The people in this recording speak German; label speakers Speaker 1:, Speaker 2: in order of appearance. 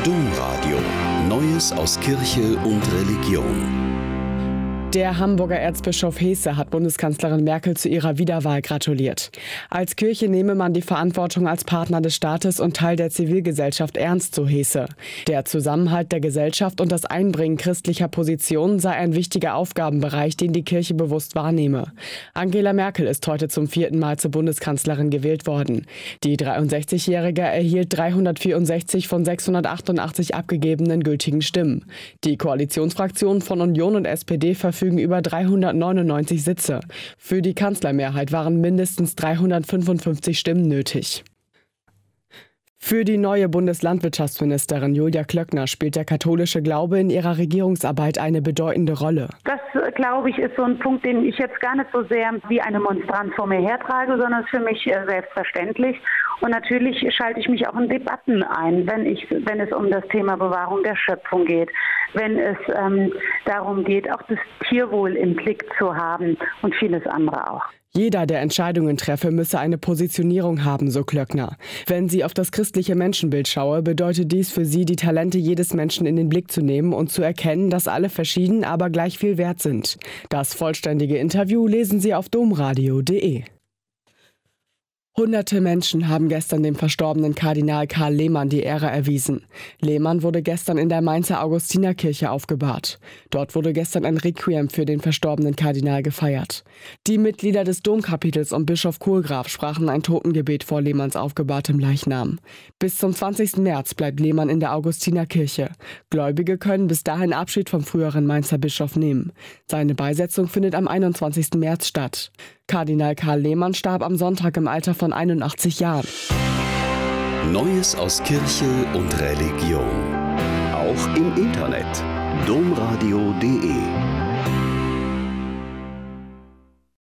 Speaker 1: Domradio. Neues aus Kirche und Religion.
Speaker 2: Der Hamburger Erzbischof Hesse hat Bundeskanzlerin Merkel zu ihrer Wiederwahl gratuliert. Als Kirche nehme man die Verantwortung als Partner des Staates und Teil der Zivilgesellschaft ernst, so Hesse. Der Zusammenhalt der Gesellschaft und das Einbringen christlicher Positionen sei ein wichtiger Aufgabenbereich, den die Kirche bewusst wahrnehme. Angela Merkel ist heute zum 4. Mal zur Bundeskanzlerin gewählt worden. Die 63-Jährige erhielt 364 von 688 abgegebenen gültigen Stimmen. Die Koalitionsfraktionen von Union und SPD verfügen über 399 Sitze. Für die Kanzlermehrheit waren mindestens 355 Stimmen nötig. Für die neue Bundeslandwirtschaftsministerin Julia Klöckner spielt der katholische Glaube in ihrer Regierungsarbeit eine bedeutende Rolle.
Speaker 3: Das, glaube ich, ist so ein Punkt, den ich jetzt gar nicht so sehr wie eine Monstranz vor mir hertrage, sondern es ist für mich selbstverständlich. Und natürlich schalte ich mich auch in Debatten ein, wenn es um das Thema Bewahrung der Schöpfung geht, wenn es darum geht, auch das Tierwohl im Blick zu haben und vieles andere auch.
Speaker 2: Jeder, der Entscheidungen treffe, müsse eine Positionierung haben, so Klöckner. Wenn sie auf das christliche Menschenbild schaue, bedeutet dies für sie, die Talente jedes Menschen in den Blick zu nehmen und zu erkennen, dass alle verschieden, aber gleich viel wert sind. Das vollständige Interview lesen Sie auf domradio.de. Hunderte Menschen haben gestern dem verstorbenen Kardinal Karl Lehmann die Ehre erwiesen. Lehmann wurde gestern in der Mainzer Augustinerkirche aufgebahrt. Dort wurde gestern ein Requiem für den verstorbenen Kardinal gefeiert. Die Mitglieder des Domkapitels und Bischof Kohlgraf sprachen ein Totengebet vor Lehmanns aufgebahrtem Leichnam. Bis zum 20. März bleibt Lehmann in der Augustinerkirche. Gläubige können bis dahin Abschied vom früheren Mainzer Bischof nehmen. Seine Beisetzung findet am 21. März statt. Kardinal Karl Lehmann starb am Sonntag im Alter von 81 Jahren.
Speaker 1: Neues aus Kirche und Religion. Auch im Internet. domradio.de